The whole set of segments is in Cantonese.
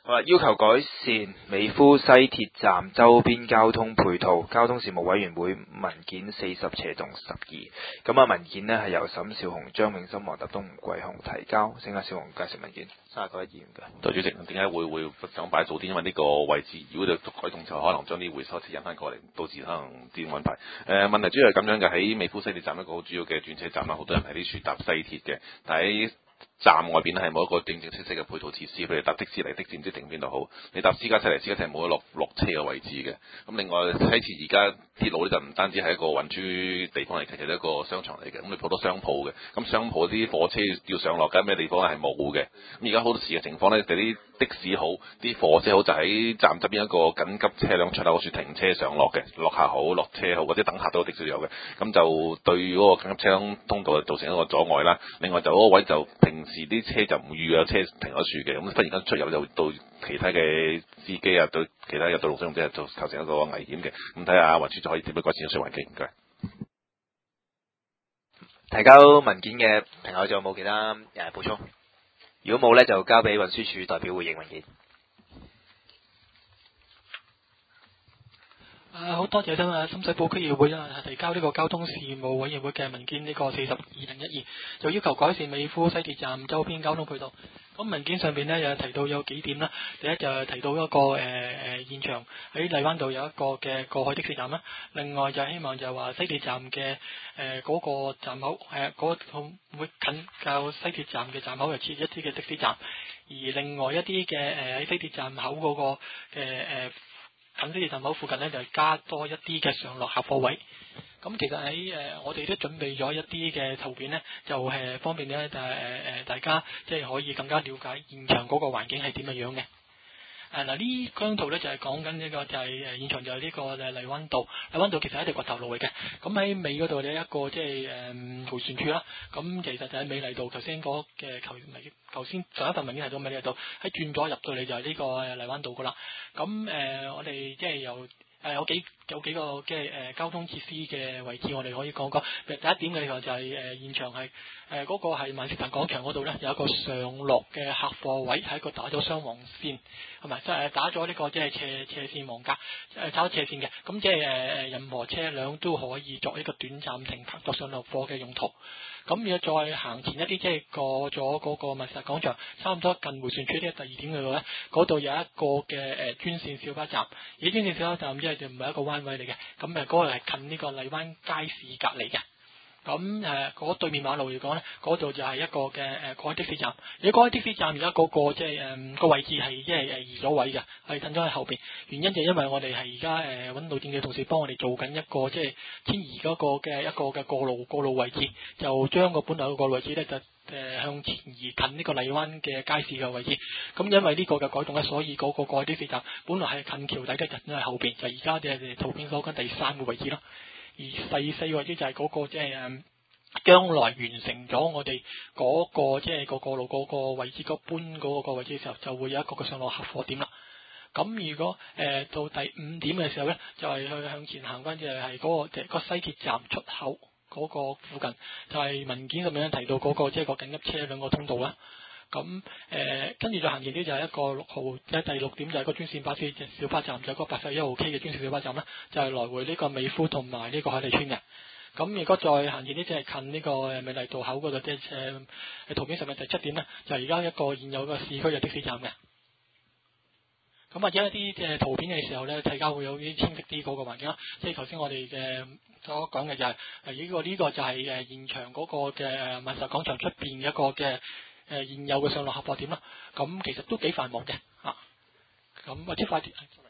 要求改善美孚西鐵站周邊交通配套，交通事務委員會文件40/12。咁文件呢係由沈少雄、張永森、黃達東、吳桂雄提交。請阿少雄介紹文件。39位議員嘅。 代主席，點解會想擺早啲？因為呢個位置如果就改動就可能將啲回收車引翻過嚟，到時可能點安排？問題主要係咁樣嘅，喺美孚西鐵站一個好主要嘅轉車站啦，好多人喺呢處搭西鐵嘅，但喺站外邊咧係冇一個正正式式嘅配套設施，譬如搭的士嚟的士唔知停邊度好，你搭私家車嚟私家車冇得落車嘅位置嘅。咁另外喺前而家鐵路咧就唔單止係一個運輸地方嚟，其實係一個商場嚟嘅。咁你好多商鋪嘅，咁商鋪啲火車要上落緊咩地方係冇嘅。咁而家好多時嘅情況咧，就啲的士好，啲火車好就喺站側邊一個緊急車輛出口處停車上落嘅，落客好，落車好，或者等客都的士有嘅。咁就對嗰個緊急車輛通道造成一個阻礙啦。另外就嗰個位就平時啲車就唔預有車停咗處嘅，咁忽然間出入就到其他嘅司機啊，對其他嘅道路使用者就構成一個危險嘅。咁睇下運輸就可以點樣改善個環境。唔該。 提交文件嘅朋友仲有冇其他補充？如果冇呢，就交俾運輸署代表回應文件。 好多謝深水埗區議會提交呢個交通事務委員會嘅文件呢個40/2012，就要求改善美孚西鐵站周邊交通配套。咁文件上邊呢，有提到有幾點啦，第一就係提到一個現場喺荔灣道有一個嘅過海的士站啦，另外就希望就係話西鐵站嘅嗰個站口嗰會近較西鐵站嘅站口又設一啲嘅的士站，而另外一啲嘅喺西鐵站口嗰個嘅近西鐵站口附近呢，就加多一啲嘅上落客貨位。咁其實喺我哋都準備咗一啲嘅圖片呢，就方便呢大家即係可以更加了解現場嗰個環境係點樣樣嘅。呢張圖呢，就係講緊呢個就係現場就係呢個荔灣道。荔灣道其實係一條掘頭路嚟嘅。咁喺尾嗰度呢，一個即係迴旋處啦。咁其實就喺美麗道頭先嗰嘅頭先上一份文件提到美麗道，喺轉咗入到嚟就係呢個荔灣道噶啦。咁我哋即係有幾個嘅交通設施嘅位置，我哋可以講講。第一點嘅就係現場係嗰個係萬事達廣場嗰度呢，有一個上落嘅客貨位，係一個打咗雙黃線，係咪？即係打咗呢個即係斜線黃格，打咗斜線嘅。咁即係任何車輛都可以作一個短暫停泊作上落貨嘅用途。咁如果再行前一啲，即係過咗嗰個萬事達廣場，差唔多近迴旋處呢，第二點嗰度呢，嗰度有一個嘅專線小巴站。而專線小巴站即係就唔係一個彎位嚟嘅，咁嗰個係近呢個荔灣街市隔離嘅。咁嗰對面馬路嚟講呢，嗰度就係一個嘅過海的士站。而過海的士站而家嗰個即係個位置係即係移咗位嘅，係褪咗喺後邊。原因就係因為我哋係而家揾路政嘅同事幫我哋做緊一個即係遷移嗰個嘅一個嘅過路位置，就將個本來個過路位置呢，就向前移近呢個荔灣嘅街市嘅位置。咁因為呢個嘅改動呢，所以嗰個過海的士站本來係近橋底嘅，就喺後邊，就而家嘅圖片所講第3個位置咯。而第4個位置就係嗰個即係將來完成咗我哋嗰個即係個過路嗰個位置個搬嗰個位置嘅時候，就會有一個嘅上落客貨點啦。咁如果到第5點嘅時候呢，就係去向前行翻，就係嗰個西鐵站出口嗰個附近，就係文件上面提到嗰個即係個緊急車輛個通道啦。咁跟住再行前啲就係一個6號，即係第6點就係個專線巴士小巴站，就係個81號 K 嘅專線小巴站啦，就係來回呢個美孚同埋呢個海利村嘅。咁如果再行前啲，即係近呢個美麗道口嗰度，即係圖片上面第7點咧，就係而家一個現有嘅市區嘅的士站嘅。咁或者一啲嘅圖片嘅時候咧，大家會有啲清晰啲嗰個環境啦。即係頭先我哋嘅所講嘅就係呢個就係現場嗰個嘅萬實廣場出邊一個嘅現有嘅上落客貨點啦。咁其實都幾繁忙嘅嚇。咁或者快啲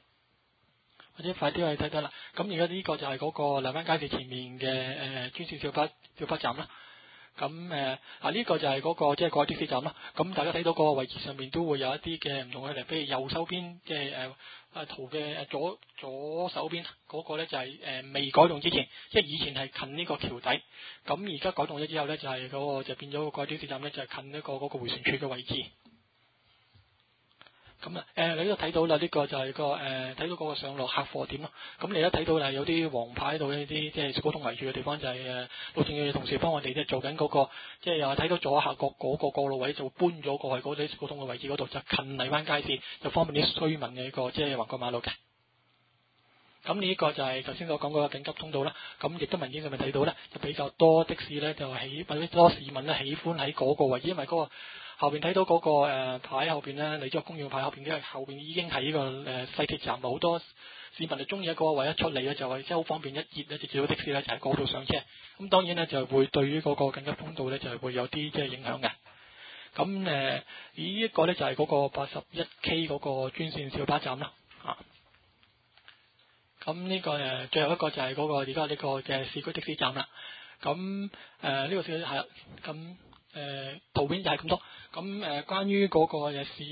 去睇睇啦。咁而家呢個就係嗰個荔灣街市前面嘅專線小巴站啦。咁呢個就係嗰個即係過海的士站啦。咁大家睇到個位置上面都會有一啲嘅唔同嘅嚟，譬如右手邊即係圖嘅左手邊嗰個咧就係未改動之前，即係以前係近呢個橋底。咁而家改動咗之後咧，就係嗰個就變咗個過海的士站咧，就係近呢個嗰個迴旋處嘅位置。 咁你都睇到啦，呢個就係睇到嗰個上落客貨點咯。咁你都睇到啦，有啲黃牌喺度，一啲即係小股東圍住嘅地方就係路政嘅同事幫我哋即係做緊嗰個，即係又係睇到左下角嗰個過路位就搬咗過去嗰啲小股東嘅位置嗰度，就近荔灣街市，就方便啲居民嘅一個即係橫過馬路嘅。咁呢個就係頭先所講嗰個緊急通道啦。咁亦都文件上面睇到咧，就比較多的士咧就或者多市民咧喜歡喺嗰個位置，因為嗰個後邊睇到嗰個牌後邊咧，你咗公園牌後邊，因為後邊已經係呢個西鐵站，好多市民就中意喺嗰個位一出嚟咧，就係即係好方便一截咧，直接到的士咧就喺嗰度上車。咁當然咧就會對於嗰個緊急通道咧就係會有啲即係影響嘅。咁呢一個咧就係嗰個81K 嗰個專線小巴站啦。咁呢個最後一個就係嗰個而家呢個嘅市區的士站啦。咁呢個市區係啦。咁圖片就係咁多。咁關於嗰個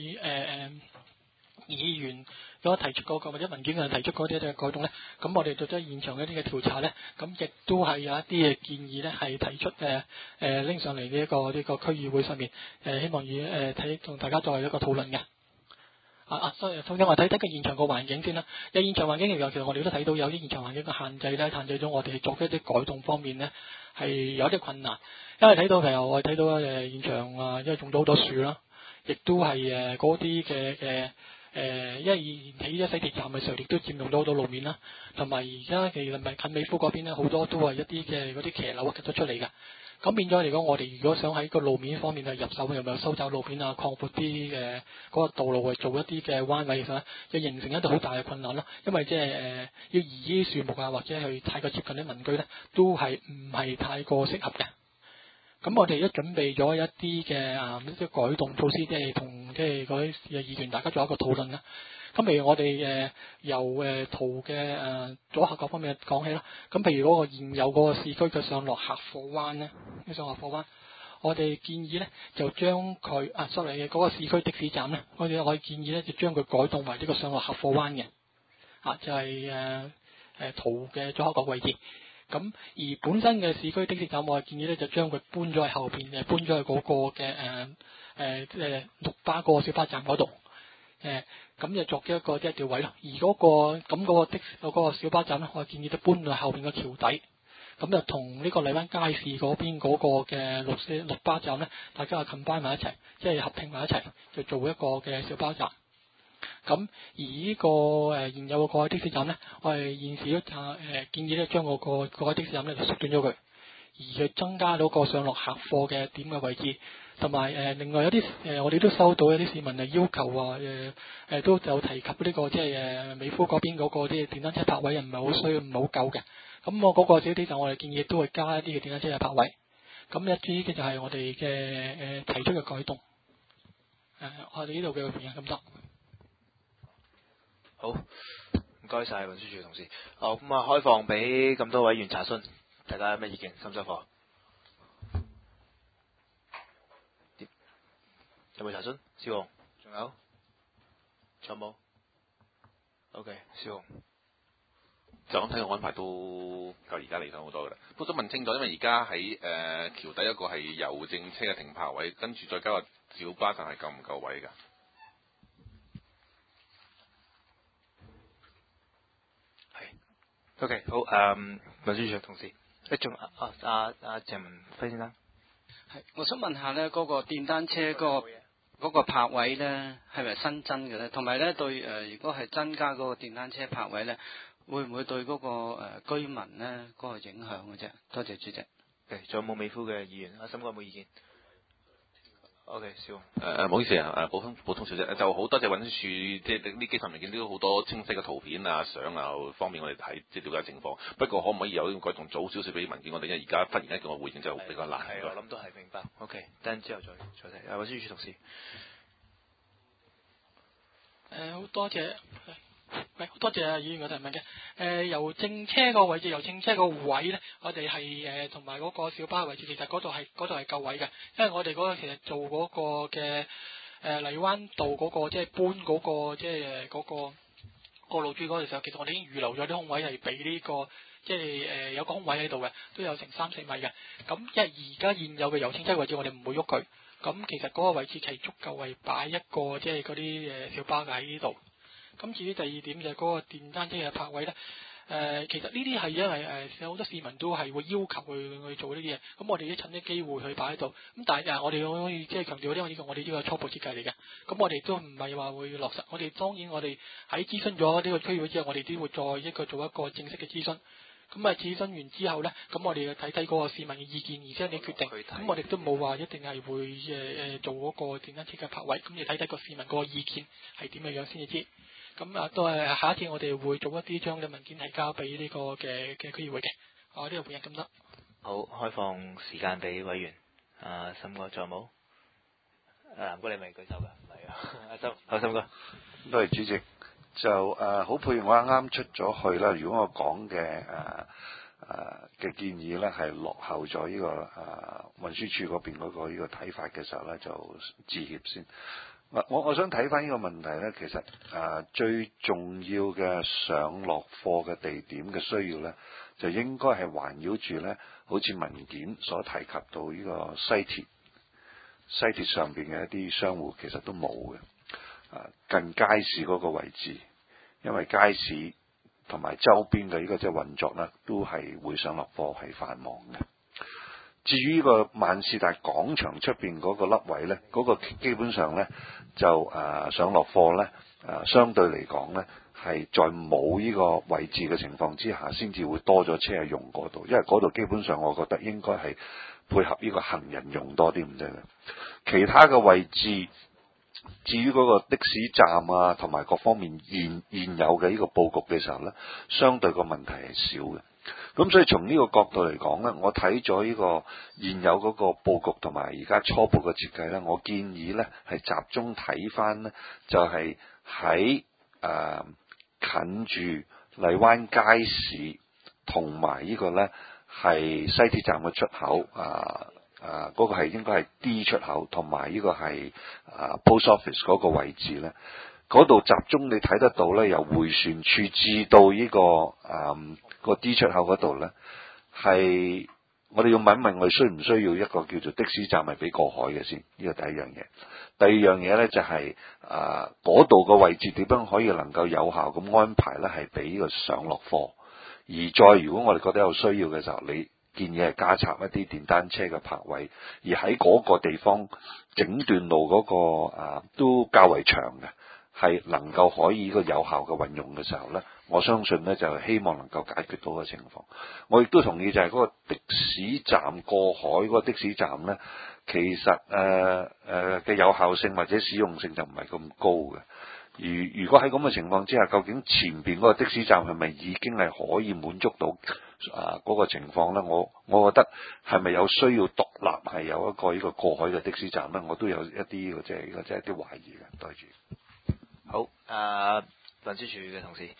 議員所提出嗰個或者文件上提出嗰啲嘅改動咧，咁我哋做咗現場一啲嘅調查咧，咁亦都係有一啲嘅建議咧，係提出拎上嚟呢一個區議會上面希望同大家作為一個討論嘅。所以首先我睇睇個現場個環境先啦。有現場環境其實我哋都睇到有啲現場環境嘅限制咧，限制咗我哋作一啲改動方面咧係有啲困難。因為睇到其實我哋睇到現場因為種咗好多樹啦，亦都係嗰啲嘅因為以前起咗西鐵站嘅時候，亦都佔用咗好多路面啦。同埋而家其實咪近美孚嗰邊咧，好多都係一啲嘅嗰啲騎樓凸咗出嚟嘅。咁變咗嚟講，我哋如果想喺個路面方面去入手，有冇收窄路面啊，擴闊啲嘅嗰個道路去做一啲嘅彎位嘅時候咧，就形成一個好大嘅困難咯。因為即係要移啲樹木啊，或者去太過接近啲民居咧，都係唔係太過適合嘅。咁我哋都準備咗一啲嘅一啲改動措施，即係同即係嗰啲議員大家做一個討論啦。咁譬如我哋由圖嘅左下角方面講起啦。咁譬如嗰個現有嗰個市區嘅上落客貨灣咧，上落客貨灣，我哋建議咧就將佢嗰個市區的士站咧，我哋建議咧就將佢改動為呢個上落客貨灣嘅，就係圖嘅左下角位置。咁而本身嘅市區的士站，我係建議咧就將佢搬咗去後邊，搬咗去嗰個嘅即係綠巴嗰個小巴站嗰度。咁就作一個即係調位咯。而嗰個小巴站咧，我建議都搬到後邊個橋底。咁就同呢個荔灣街市嗰邊嗰個嘅綠巴站咧，大家係 combine 埋一齊，即係合併埋一齊，就做一個嘅小巴站。咁而呢個現有嘅的士站咧，我哋現時都建議咧將個的士站咧就縮短咗佢，而去增加到個上落客貨嘅點嘅位置。同埋另外有啲我哋都收到一啲市民係要求話都有提及呢個即係美孚嗰邊嗰個啲電單車泊位唔係好夠嘅。咁我嗰個小啲就我哋建議都會加一啲嘅電單車嘅泊位。咁一啲嘅就係我哋嘅提出嘅改動。我哋呢度嘅回應咁多。 好，唔該晒運輸署嘅同事。好，咁開放俾咁多位議員查詢，大家有咩意見？收唔收貨？有冇查詢？小紅，仲有冇 ？OK， 小紅。 就咁睇個安排都夠而家理想好多噶啦。不過想問清楚，因為而家喺橋底一個係郵政車嘅停泊位，跟住再加個小巴站係夠唔夠位㗎？ 係。OK， 好，運輸署同事，仲鄭文輝先生。 係，我想問下咧，嗰個電單車嗰個泊位咧，係咪新增嘅咧？同埋咧，對如果係增加嗰個電單車泊位咧，會唔會對嗰個居民咧嗰個影響嘅啫？多謝主席。 仲有冇美孚嘅議員？阿森哥有冇意見 ？OK， 小唔好意思補充少少，就好多謝運輸署，即係呢幾份文件都好多清晰嘅圖片啊、相啊，方便我哋睇，即係了解情況。不過可唔可以有呢個改動早少少俾文件我哋？因為而家忽然間叫我回應就比較難。 係，我諗都係明白。OK， 等陣之後再睇。運輸署同事。 好多謝。好多謝議員嘅提問嘅。郵政車個位置，郵政車個位咧，我哋係同埋嗰個小巴嘅位置，其實嗰度係夠位嘅，因為我哋嗰個其實做嗰個嘅荔灣道嗰個即係搬嗰個即係嗰個過路珠嗰個時候，其實我哋已經預留咗啲空位係俾呢個即係有個空位喺度嘅，都有成3-4米嘅。咁因為而家現有嘅郵政車位置，我哋唔會喐佢。 咁其實嗰個位置係足夠係擺一個即係嗰啲小巴嘅喺呢度。咁至於第二點就係嗰個電單車嘅泊位咧。其實呢啲係因為有好多市民都係會要求去做呢啲嘢，咁我哋都趁啲機會去擺喺度。咁但係我哋可以即係強調，因為呢個我哋呢個初步設計嚟嘅，咁我哋都唔係話會落實。我哋當然我哋喺諮詢咗呢個區議會之後，我哋都會再做一個正式嘅諮詢。咁啊，諮詢完之後呢，咁我哋睇睇嗰個市民嘅意見，而且你決定。咁我哋都冇話一定係會做嗰個電單車嘅泊位，咁你睇睇個市民嗰個意見係點樣先至知。咁啊，都係下一次我哋會做一啲將啲文件係交俾呢個嘅區議會嘅。呢個本日咁多。 好，開放時間俾委員。森哥仲有冇？南哥你咪舉手㗎？唔係啊，阿森哥。 多謝主席。就好配我啱啱出咗去啦。如果我講嘅嘅建議咧係落後咗呢個運輸署嗰邊嗰個呢個睇法嘅時候咧，就致歉先。我想睇翻呢個問題咧，其實最重要嘅上落貨嘅地點嘅需要咧，就應該係環繞住咧，好似文件所提及到呢個西鐵上邊嘅一啲商戶，其實都冇嘅。近街市嗰個位置，因為街市同埋周邊嘅呢個即係運作咧，都係會上落貨係繁忙嘅。至於呢個萬事達廣場出邊嗰個凹位咧，嗰個基本上咧就上落貨咧相對嚟講咧係在冇呢個位置嘅情況之下，先至會多咗車係用嗰度，因為嗰度基本上我覺得應該係配合呢個行人用多啲唔啫嘅。其他嘅位置，至於嗰個的士站啊，同埋各方面現有嘅呢個佈局嘅時候咧，相對個問題係少嘅。咁所以從呢個角度嚟講咧，我睇咗呢個現有嗰個佈局同埋而家初步嘅設計咧，我建議咧係集中睇翻咧，就係喺近住荔灣街市同埋呢個咧係西鐵站嘅出口嗰個係應該係 D 出口，同埋呢個係Post Office 嗰個位置咧，嗰度集中你睇得到咧，由迴旋處至到呢個 D 出口嗰度咧，係我哋要問一問，我哋需唔需要一個叫做的士站係俾過海嘅先？呢個第一樣嘢。第二樣嘢咧就係嗰度個位置點樣可以能夠有效咁安排咧，係俾呢個上落貨。而再如果我哋覺得有需要嘅時候，你建議係加插一啲電單車嘅泊位，而喺嗰個地方整段路嗰個都較為長嘅，係能夠可以呢個有效嘅運用嘅時候咧，我相信咧就希望能夠解決到嘅情況。我亦都同意就係嗰個的士站過海嗰個的士站咧，其實嘅有效性或者使用性就唔係咁高嘅。如果喺咁嘅情況之下，究竟前邊嗰個的士站係咪已經係可以滿足到嗰個情況咧？我覺得係咪有需要獨立係有一個呢個過海嘅的士站咧？我都有一啲即係一啲懷疑嘅。對住。 好，運輸署嘅同事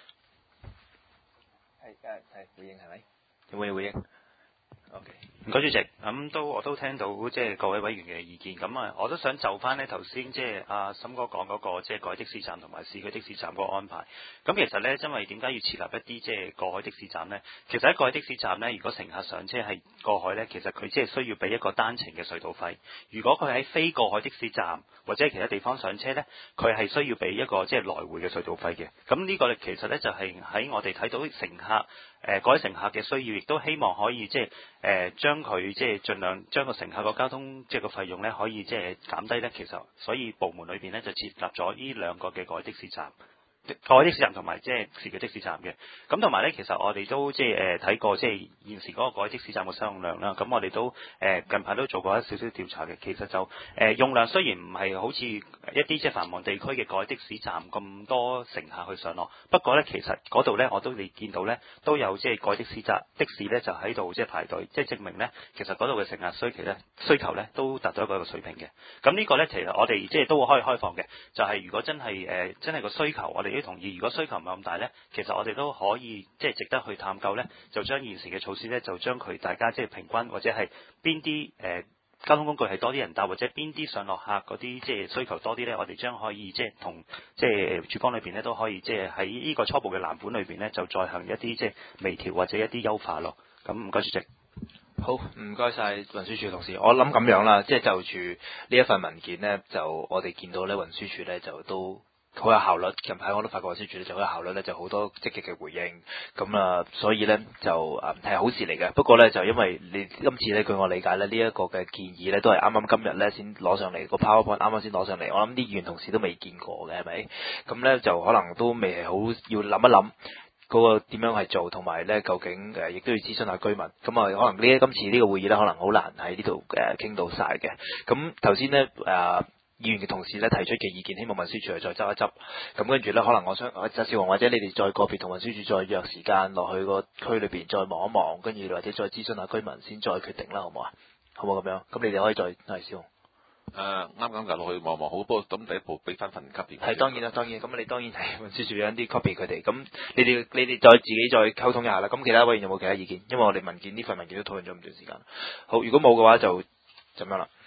係回應係咪？有冇嘢回應 ？OK。 唔該主席，我都聽到即係各位委員嘅意見，我都想就翻呢頭先即係阿森哥講嗰個即係過海的士站同埋市區的士站嗰個安排。咁其實呢，因為點解要設立一啲即係過海的士站呢？其實喺過海的士站呢，如果乘客上車係過海呢，其實佢即係需要俾一個單程嘅隧道費。如果佢喺非過海的士站或者其他地方上車呢，佢係需要俾一個即係來回嘅隧道費嘅。咁呢個呢，其實呢，就係喺我哋睇到乘客各位乘客嘅需要，亦都希望可以即係將佢即係盡量將個乘客個交通即係個費用咧，可以即係減低咧。其實所以部門裏邊咧就設立咗呢兩個嘅過海的士站。過海的士站同埋即係市區的士站嘅，咁同埋咧，其實我哋都即係睇過即係現時嗰個過海的士站嘅使用量啦。咁我哋都近排都做過一少少調查嘅，其實就用量雖然唔係好似一啲即係繁忙地區嘅過海的士站咁多乘客去上落，不過咧其實嗰度咧我都見到咧都有即係過海的士站的士咧就喺度即係排隊，即係證明咧其實嗰度嘅乘客需求咧都達到一個水平嘅。咁呢個咧其實我哋即係都可以開放嘅，就係如果真係個需求，我哋都同意。如果需求唔係咁大呢，其實我哋都可以即係值得去探究呢，就將現時嘅措施呢，就將佢大家即係平均，或者係邊啲交通工具係多啲人搭，或者邊啲上落客嗰啲即係需求多啲呢，我哋將可以即係同即係署方裏邊呢，都可以即係喺呢個初步嘅藍本裏邊呢，就再行一啲即係微調或者一啲優化咯。咁唔該主席。 好，唔該晒運輸署同事。我諗咁樣啦，即係就住呢一份文件呢，就我哋見到呢運輸署呢，就都好有效率。近排我都發覺運輸署呢就好有效率呢，就好多積極嘅回應。咁啊，所以呢，就係好事嚟嘅。不過呢，就因為你今次呢，據我理解呢，呢一個嘅建議呢，都係啱啱今日呢先攞上嚟個 PowerPoint，啱啱先攞上嚟。我諗啲議員同事都未見過嘅，係咪？咁呢，就可能都未係好要諗一諗。嗰個點樣係做，同埋咧究竟亦都要諮詢下居民。咁啊，可能今次呢個會議咧，可能好難喺呢度傾到晒嘅。咁頭先咧議員嘅同事咧提出嘅意見，希望運輸署再執一執。咁跟住咧，可能我想陳少雄或者你哋再個別同運輸署再約時間落去個區裏邊再望一望，跟住或者再諮詢下居民先再決定啦，好唔好啊？好唔好咁樣？咁你哋可以再係少雄。 啱就落去望望好，不過咁第一步俾翻份 copy。 係當然啦，當然咁你當然係運輸署有啲 copy 佢哋，咁你哋再自己再溝通一下啦。咁其他委員有冇其他意見？因為我哋呢份文件都討論咗唔短時間。好，如果冇嘅話就咁樣啦。